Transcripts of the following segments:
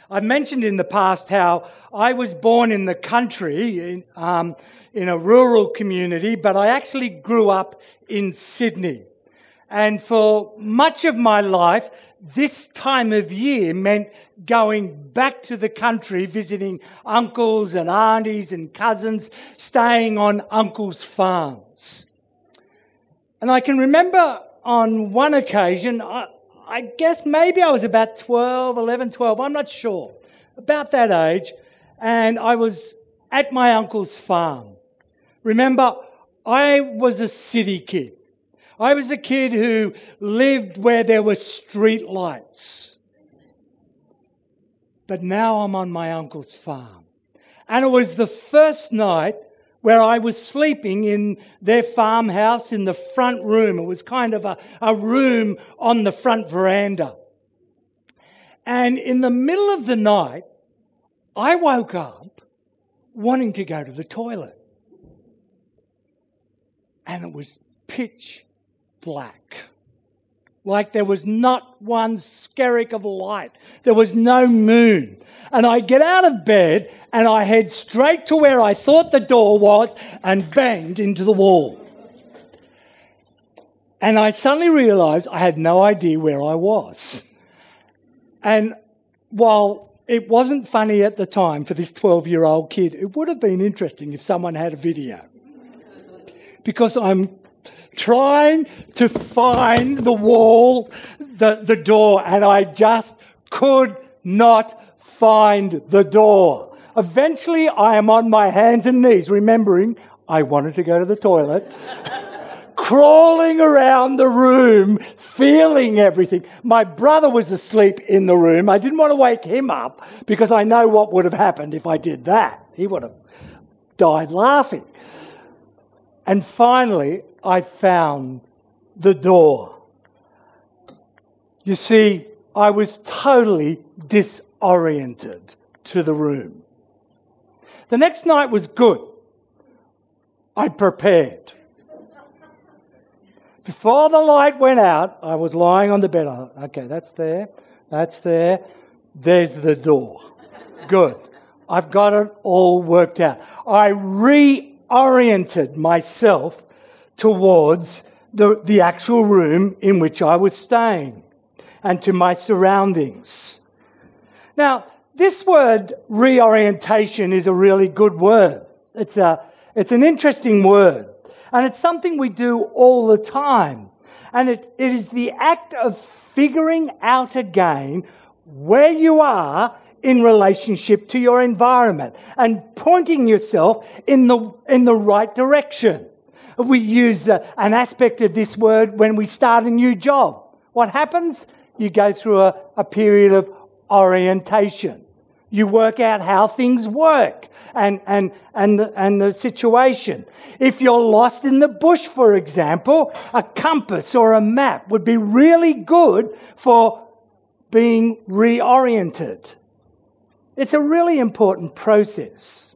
I've mentioned in the past how I was born in the country, in a rural community, but I actually grew up in Sydney. And for much of my life, this time of year meant going back to the country, visiting uncles and aunties and cousins, staying on uncles' farms. And I can remember on one occasion, I guess maybe I was about 11, 12, I'm not sure, about that age, and I was at my uncle's farm. Remember, I was a city kid. I was a kid who lived where there were street lights. But now I'm on my uncle's farm. And it was the first night where I was sleeping in their farmhouse in the front room. It was kind of a room on the front veranda. And in the middle of the night, I woke up wanting to go to the toilet. And it was pitch black. Like there was not one skerrick of light. There was no moon. And I get out of bed and I head straight to where I thought the door was and banged into the wall. And I suddenly realised I had no idea where I was. And while it wasn't funny at the time for this 12-year-old kid, it would have been interesting if someone had a video. Because I'm trying to find the wall, the door, and I just could not find the door. Eventually, I am on my hands and knees, remembering I wanted to go to the toilet, crawling around the room, feeling everything. My brother was asleep in the room. I didn't want to wake him up because I know what would have happened if I did that. He would have died laughing. And finally, I found the door. You see, I was totally disoriented to the room. The next night was good. I prepared. Before the light went out, I was lying on the bed. Okay, that's there. There's the door. Good. I've got it all worked out. I reoriented myself towards the actual room in which I was staying and to my surroundings. Now, this word reorientation is a really good word. It's an interesting word, and it's something we do all the time. And it is the act of figuring out again where you are in relationship to your environment and pointing yourself in the right direction. We use an aspect of this word when we start a new job. What happens? You go through a period of orientation. You work out how things work and the situation. If you're lost in the bush, for example, a compass or a map would be really good for being reoriented. It's a really important process.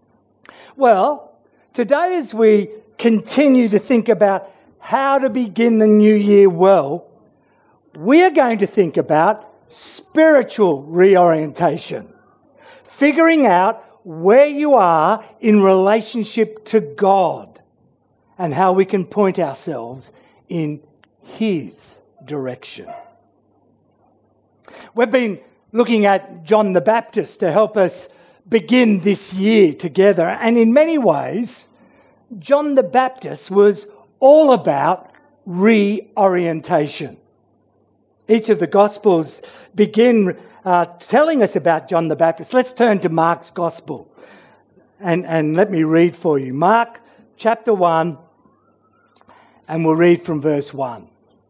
Well, today as we continue to think about how to begin the new year well, we are going to think about spiritual reorientation, figuring out where you are in relationship to God and how we can point ourselves in His direction. We've been looking at John the Baptist to help us begin this year together, and in many ways, John the Baptist was all about reorientation. Each of the Gospels begin telling us about John the Baptist. Let's turn to Mark's Gospel and let me read for you. Mark chapter 1, and we'll read from verse 1.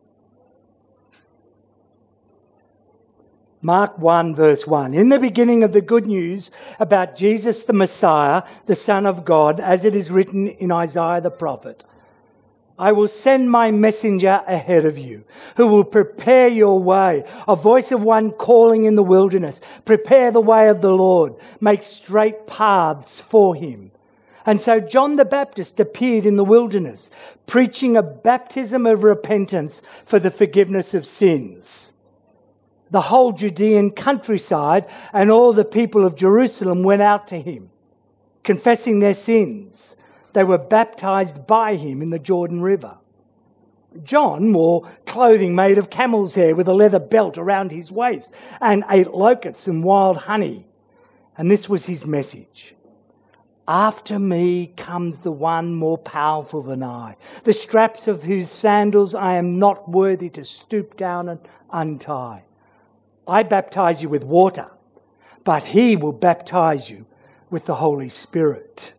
Mark 1 verse 1. In the beginning of the good news about Jesus the Messiah, the Son of God, as it is written in Isaiah the prophet, I will send my messenger ahead of you, who will prepare your way, a voice of one calling in the wilderness, prepare the way of the Lord, make straight paths for him. And so John the Baptist appeared in the wilderness, preaching a baptism of repentance for the forgiveness of sins. the whole Judean countryside and all the people of Jerusalem went out to him, confessing their sins. They were baptized by him in the Jordan River. John wore clothing made of camel's hair with a leather belt around his waist and ate locusts and wild honey. And this was his message. After me comes the one more powerful than I, the straps of whose sandals I am not worthy to stoop down and untie. I baptize you with water, but he will baptize you with the Holy Spirit.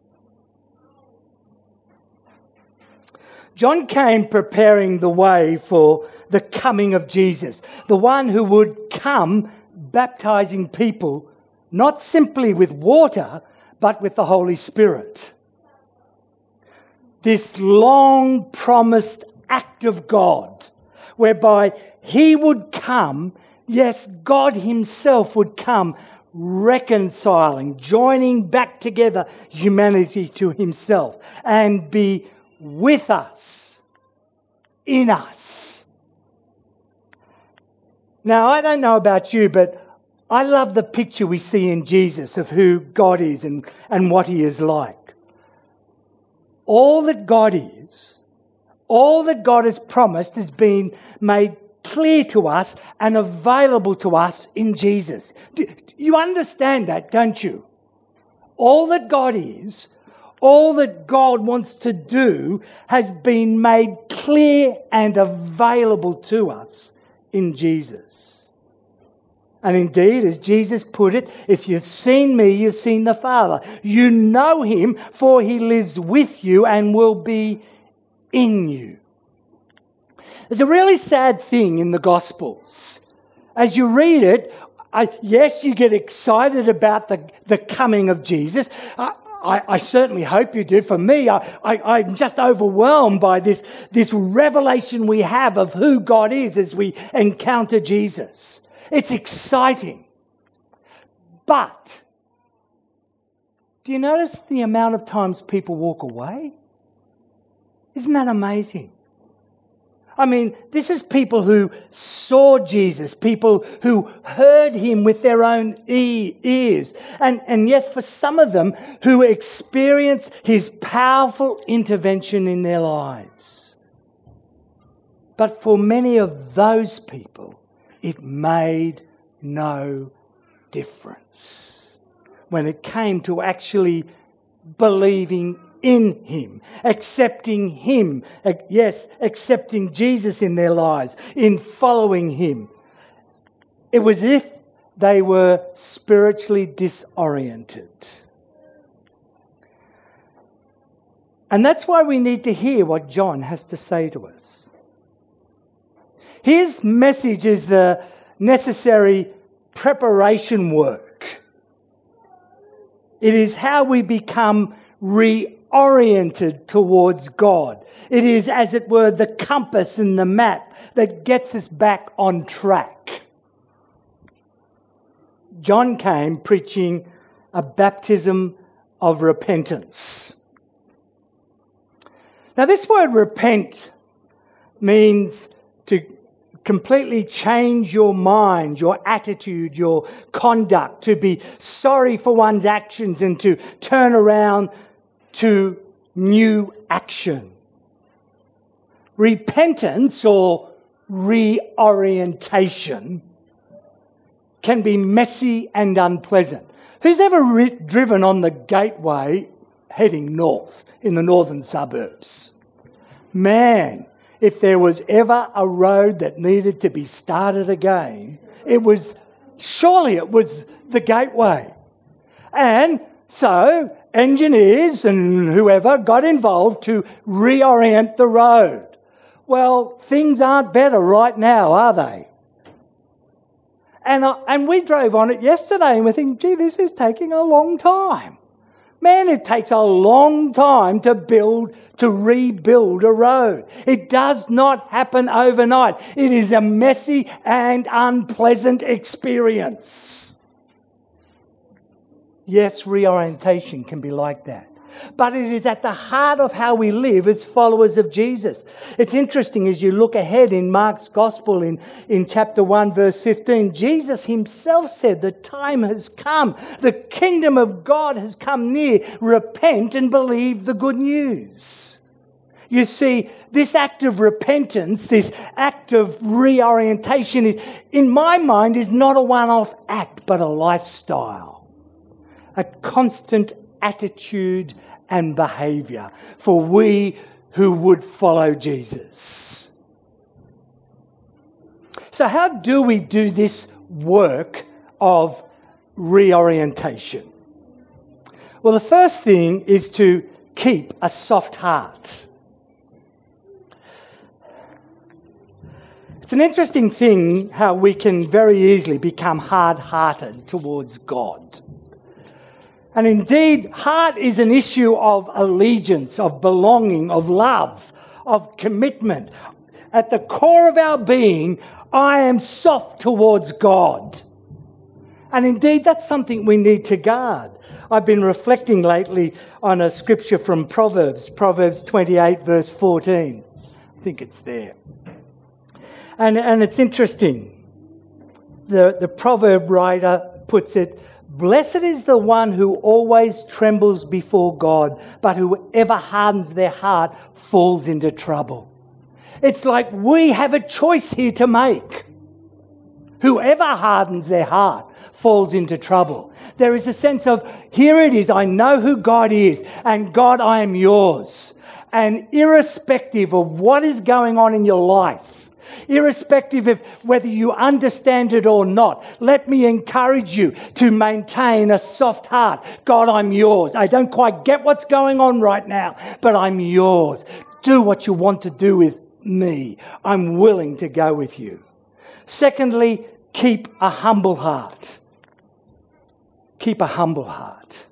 John came preparing the way for the coming of Jesus, the one who would come baptizing people, not simply with water, but with the Holy Spirit. This long-promised act of God, whereby he would come, yes, God himself would come, reconciling, joining back together humanity to himself, and be with us, in us. Now, I don't know about you, but I love the picture we see in Jesus of who God is and what he is like. All that God is, all that God has promised has been made clear to us and available to us in Jesus. You understand that, don't you? All that God is, all that God wants to do has been made clear and available to us in Jesus. And indeed, as Jesus put it, if you've seen me, you've seen the Father. You know him, for he lives with you and will be in you. There's a really sad thing in the Gospels. As you read it, yes, you get excited about the coming of Jesus. I certainly hope you do. For me, I'm just overwhelmed by this revelation we have of who God is as we encounter Jesus. It's exciting. But do you notice the amount of times people walk away? Isn't that amazing? I mean, this is people who saw Jesus, people who heard him with their own ears. And yes, for some of them, who experienced his powerful intervention in their lives. But for many of those people, it made no difference when it came to actually believing in him, accepting Jesus in their lives, in following him. It was as if they were spiritually disoriented. And that's why we need to hear what John has to say to us. His message is the necessary preparation work. It is how we become reoriented towards God. It is, as it were, the compass and the map that gets us back on track. John came preaching a baptism of repentance. Now, this word repent means to completely change your mind, your attitude, your conduct, to be sorry for one's actions and to turn around to new action. Repentance or reorientation can be messy and unpleasant. Who's ever driven on the Gateway heading north in the northern suburbs? Man, if there was ever a road that needed to be started again, it was the Gateway. And so engineers and whoever got involved to reorient the road. Well, things aren't better right now, are they? And we drove on it yesterday and we're thinking, gee, this is taking a long time. Man, it takes a long time to rebuild a road. It does not happen overnight. It is a messy and unpleasant experience. Yes, reorientation can be like that. but it is at the heart of how we live as followers of Jesus. It's interesting as you look ahead in Mark's Gospel in chapter 1, verse 15, Jesus himself said, the time has come. The kingdom of God has come near. Repent and believe the good news. You see, this act of repentance, this act of reorientation, in my mind, is not a one-off act, but a lifestyle, a constant attitude and behaviour for we who would follow Jesus. So how do we do this work of reorientation? Well, the first thing is to keep a soft heart. It's an interesting thing how we can very easily become hard-hearted towards God. And indeed, heart is an issue of allegiance, of belonging, of love, of commitment. At the core of our being, I am soft towards God. And indeed, that's something we need to guard. I've been reflecting lately on a scripture from Proverbs 28, verse 14. I think it's there. And it's interesting. The proverb writer puts it, blessed is the one who always trembles before God, but whoever hardens their heart falls into trouble. It's like we have a choice here to make. Whoever hardens their heart falls into trouble. There is a sense of, here it is, I know who God is, and God, I am yours. And irrespective of what is going on in your life, irrespective of whether you understand it or not, let me encourage you to maintain a soft heart. God, I'm yours. I don't quite get what's going on right now, but I'm yours. Do what you want to do with me. I'm willing to go with you. Secondly, keep a humble heart. Keep a humble heart.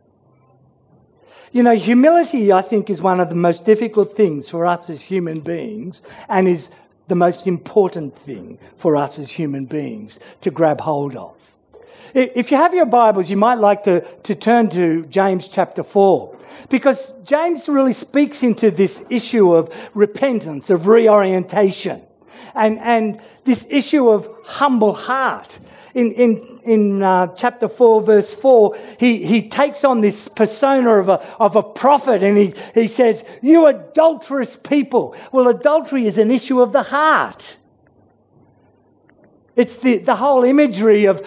You know, humility, I think, is one of the most difficult things for us as human beings, and is the most important thing for us as human beings to grab hold of. If you have your Bibles, you might like to turn to James chapter 4, because James really speaks into this issue of repentance, of reorientation, and this issue of humble heart. In chapter 4, verse 4, he takes on this persona of a prophet, and he says, you adulterous people. Well, adultery is an issue of the heart. It's the whole imagery of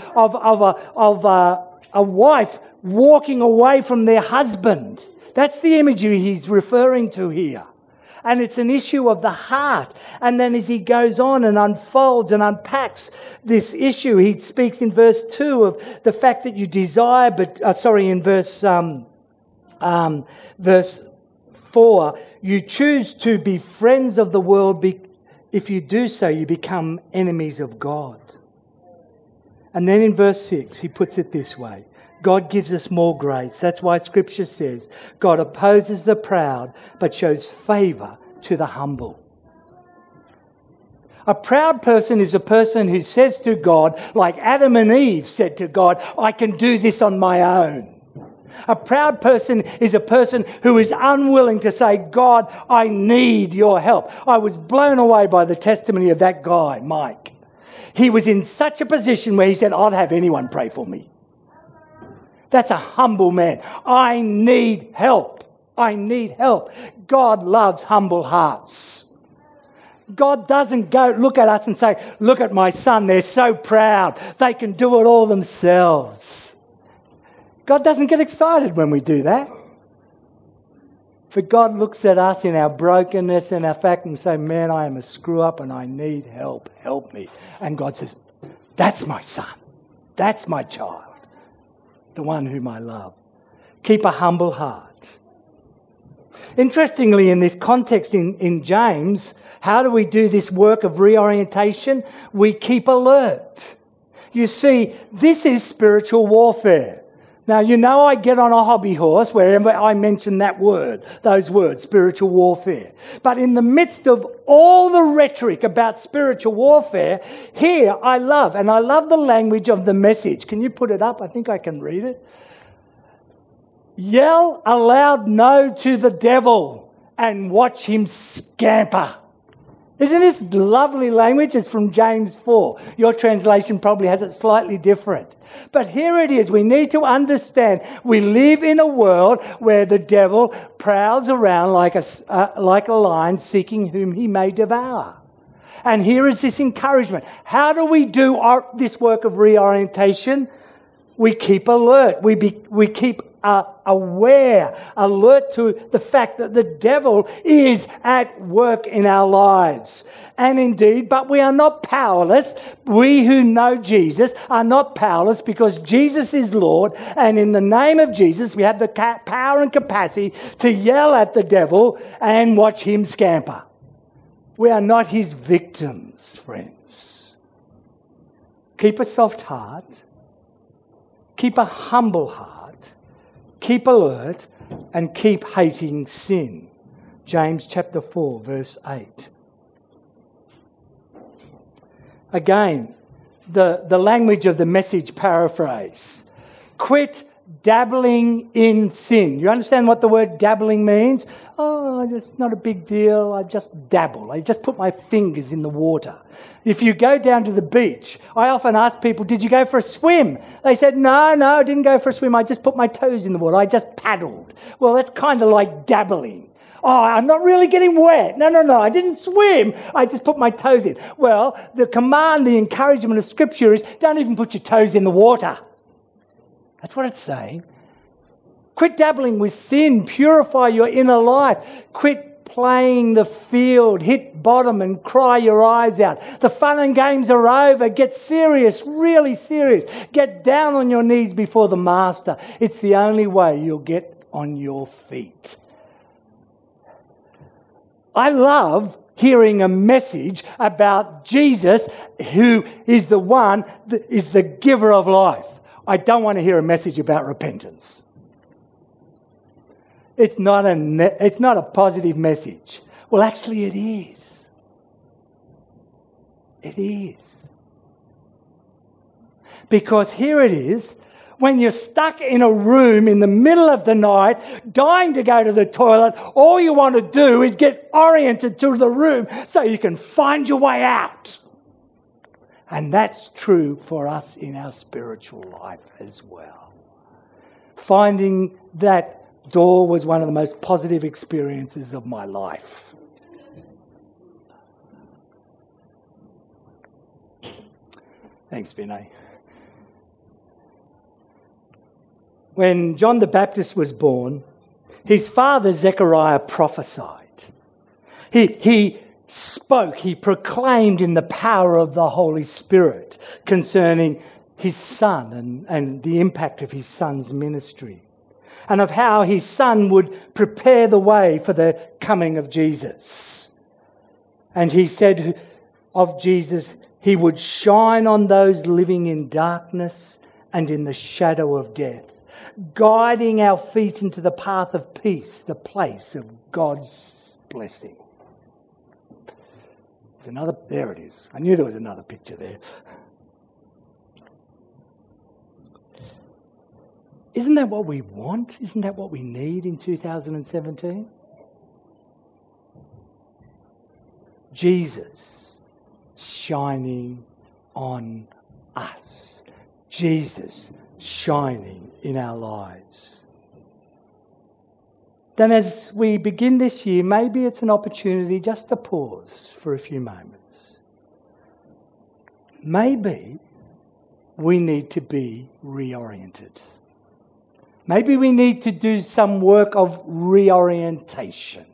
a wife walking away from their husband. That's the imagery he's referring to here. And it's an issue of the heart. And then as he goes on and unfolds and unpacks this issue, he speaks in verse 2 of the fact that you desire, in verse 4, you choose to be friends of the world. If you do so, you become enemies of God. And then in verse 6, he puts it this way. God gives us more grace. That's why Scripture says, God opposes the proud, but shows favour to the humble. A proud person is a person who says to God, like Adam and Eve said to God, I can do this on my own. A proud person is a person who is unwilling to say, God, I need your help. I was blown away by the testimony of that guy, Mike. He was in such a position where he said, I'd have anyone pray for me. That's a humble man. I need help. I need help. God loves humble hearts. God doesn't go look at us and say, look at my son, they're so proud. They can do it all themselves. God doesn't get excited when we do that. But God looks at us in our brokenness and our fact and say, man, I am a screw up and I need help. Help me. And God says, that's my son. That's my child. The one whom I love. Keep a humble heart. Interestingly, in this context in James, how do we do this work of reorientation? We keep alert. You see, this is spiritual warfare. Now, you know I get on a hobby horse wherever I mention those words, spiritual warfare. But in the midst of all the rhetoric about spiritual warfare, here I love the language of the Message. Can you put it up? I think I can read it. Yell a loud no to the devil and watch him scamper. Isn't this lovely language? It's from James 4. Your translation probably has it slightly different. But here it is. We need to understand we live in a world where the devil prowls around like a lion seeking whom he may devour. And here is this encouragement. How do we do this work of reorientation? We keep alert. We keep aware, alert to the fact that the devil is at work in our lives. And indeed, but we are not powerless. We who know Jesus are not powerless because Jesus is Lord. And in the name of Jesus, we have the power and capacity to yell at the devil and watch him scamper. We are not his victims, friends. Keep a soft heart. Keep a humble heart. Keep alert and keep hating sin. James chapter 4, verse 8. Again, the language of the Message paraphrase. Quit dabbling in sin. You understand what the word dabbling means? Oh, it's not a big deal. I just dabble. I just put my fingers in the water. If you go down to the beach, I often ask people, did you go for a swim? They said, no, I didn't go for a swim. I just put my toes in the water. I just paddled. Well, that's kind of like dabbling. Oh, I'm not really getting wet. No, I didn't swim. I just put my toes in. Well, the command, the encouragement of Scripture is don't even put your toes in the water. That's what it's saying. Quit dabbling with sin. Purify your inner life. Quit playing the field. Hit bottom and cry your eyes out. The fun and games are over. Get serious, really serious. Get down on your knees before the Master. It's the only way you'll get on your feet. I love hearing a message about Jesus, who is the one that is the giver of life. I don't want to hear a message about repentance. It's not a positive message. Well, actually it is. It is. Because here it is, when you're stuck in a room in the middle of the night, dying to go to the toilet, all you want to do is get oriented to the room so you can find your way out. And that's true for us in our spiritual life as well. Finding that door was one of the most positive experiences of my life. Thanks, Vinay. When John the Baptist was born, his father Zechariah prophesied. He spoke, he proclaimed in the power of the Holy Spirit concerning his son and the impact of his son's ministry, and of how his son would prepare the way for the coming of Jesus. And he said of Jesus, he would shine on those living in darkness and in the shadow of death, guiding our feet into the path of peace, the place of God's blessing. There it is. I knew there was another picture there. Isn't that what we want? Isn't that what we need in 2017? Jesus shining on us. Jesus shining in our lives. Then as we begin this year, maybe it's an opportunity just to pause for a few moments. Maybe we need to be reoriented. Maybe we need to do some work of reorientation.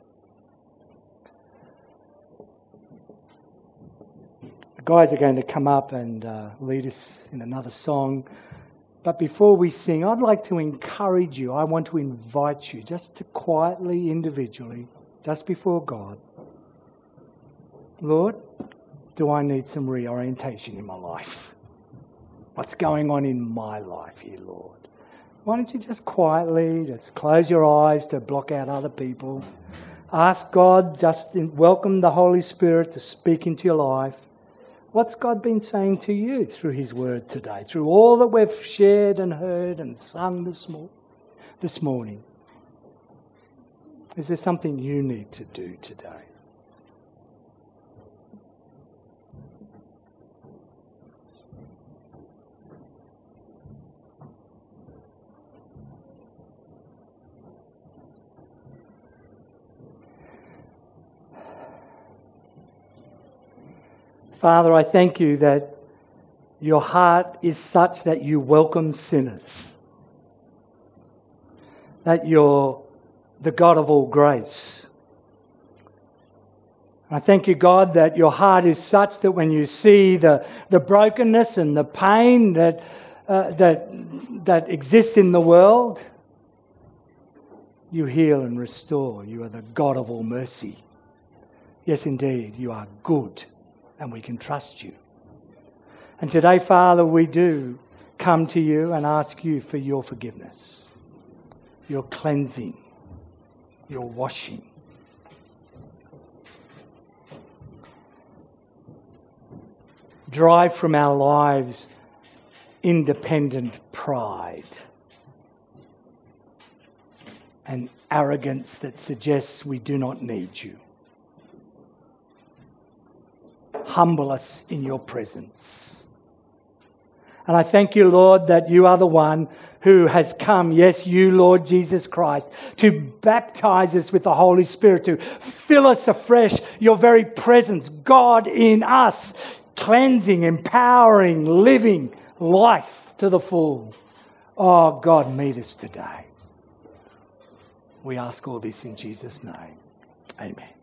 The guys are going to come up and lead us in another song. But before we sing, I'd like to encourage you. I want to invite you just to quietly, individually, just before God. Lord, do I need some reorientation in my life? What's going on in my life here, Lord? Why don't you just quietly, just close your eyes to block out other people. Ask God, welcome the Holy Spirit to speak into your life. What's God been saying to you through His Word today? Through all that we've shared and heard and sung this morning? this morning? Is there something you need to do today? Father, I thank you that your heart is such that you welcome sinners. That you're the God of all grace. I thank you, God, that your heart is such that when you see the brokenness and the pain that exists in the world, you heal and restore. You are the God of all mercy. Yes, indeed, you are good, and we can trust you. And today, Father, we do come to you and ask you for your forgiveness, your cleansing, your washing. Drive from our lives independent pride and arrogance that suggests we do not need you. Humble us in your presence. And I thank you, Lord, that you are the one who has come, yes, you, Lord Jesus Christ, to baptize us with the Holy Spirit, to fill us afresh, your very presence, God in us, cleansing, empowering, living life to the full. Oh, God, meet us today. We ask all this in Jesus' name. Amen.